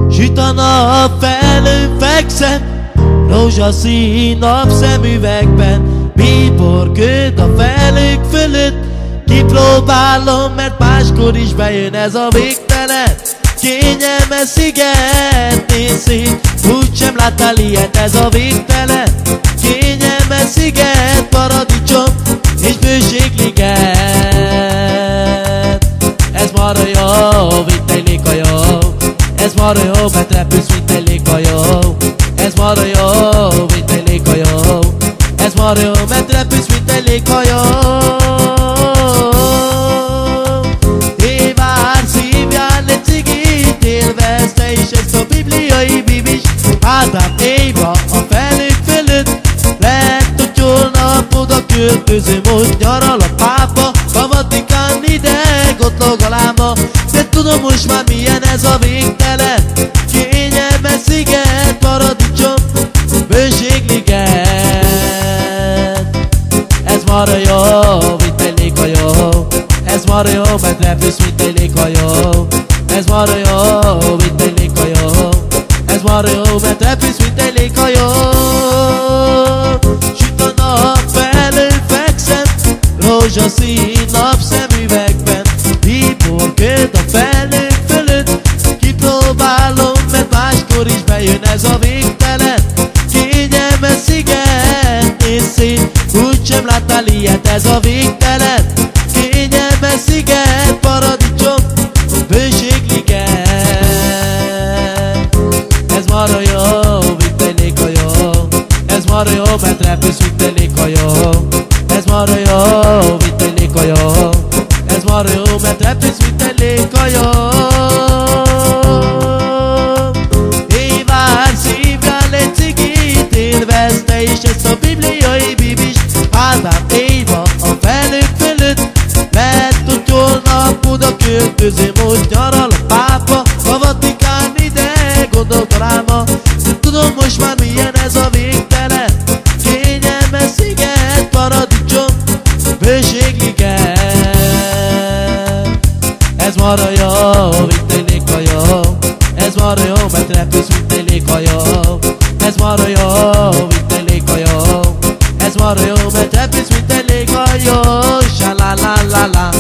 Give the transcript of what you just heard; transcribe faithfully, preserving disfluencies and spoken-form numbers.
Süt a nap, felő fekszem, rózsaszín napszemüvegben, bíbor köd a felők fölött. Kipróbálom, mert máskor is bejön ez a végtelen. Kényelmes sziget, nézz szét, úgysem láttál ilyet, ez a végtelen. Kényelmes sziget, paradicsom és bőségliget. Ez marha jó, mint egy léghajó. Ez marha jó, mert repülsz, mint egy léghajó. Ez marha jó, mint egy léghajó. Ez marha jó, mert repülsz, mint egy léghajó. Évár szívjál egy cigit, élvezd te is ezt a bibliai bibis. Ádám Éva a felők fölött, lehet, hogy holnap oda költözöm, hogy nyaral a pápa a Vatikán ideg, ott lóg a láma. De tudom most már milyen ez a végtelen. Kényelmes sziget, paradicsom, bőségliget. Ez marha jó, mint egy léghajó. Ez marha jó, mert repülsz, mint egy léghajó. Ez marha jó, mint egy léghajó. Ez marha jó, mert repülsz, mint egy léghajó. Süt a nap, felő fekszem, rózsaszín napszemüvegben, bíbor köd a felők fölött. Kipróbálom, mert máskor is bejön ez a végtelen. Kényelmes sziget, nézz szét, úgysem láttál ilyet, ez a végtelen. Kényelmes sziget, paradicsom, bőségliget. Ez marha jó, mint egy léghajó. Ez marha jó, mert repülsz, mint egy léghajó. Ez marha jó, mint egy léghajó. Ez marha jó, mert repülsz, mint egy léghajó. Évár szívjál egy cigit, élvezd te is ezt a bibliai bibis. Ádám Éva a felők fölött, lehet, hogy holnap oda költözöm, hogy nyaral a pápa a Vatikán ideg, gondolt a láma. De tudom most már milyen ez a végtelen. Kényelmes sziget, paradicsom, bőségliget. Ez marha jó, mint egy léghajó. Ez marha jó, mert repülsz, mint egy léghajó. Ez marha jó, mint egy léghajó. Ez marha jó, mert repülsz, mint egy léghajó. Sa la la la la.